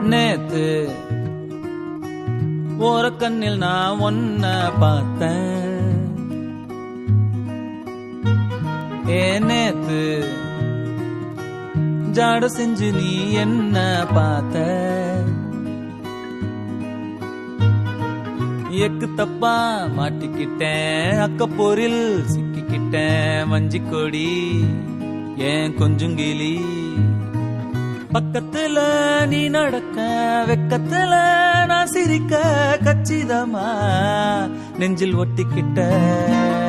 நேத்து ஓர கண்ணில் நான் ஒன்ன பார்த்தேன். நேத்து ஜாட செஞ்சு நீ என்ன பார்த்த. எக்கு தப்பா மாட்டிக்கிட்டேன், அக்கப்போரில் சிக்கிக்கிட்டேன். வஞ்சி கொடி ஏன் கொஞ்சங்கிளி பக்கத்துல நீ நடக்க, வெக்கத்துல நான் சிரிக்க, கச்சிதமா நெஞ்சில் ஒட்டிக்கிட்ட.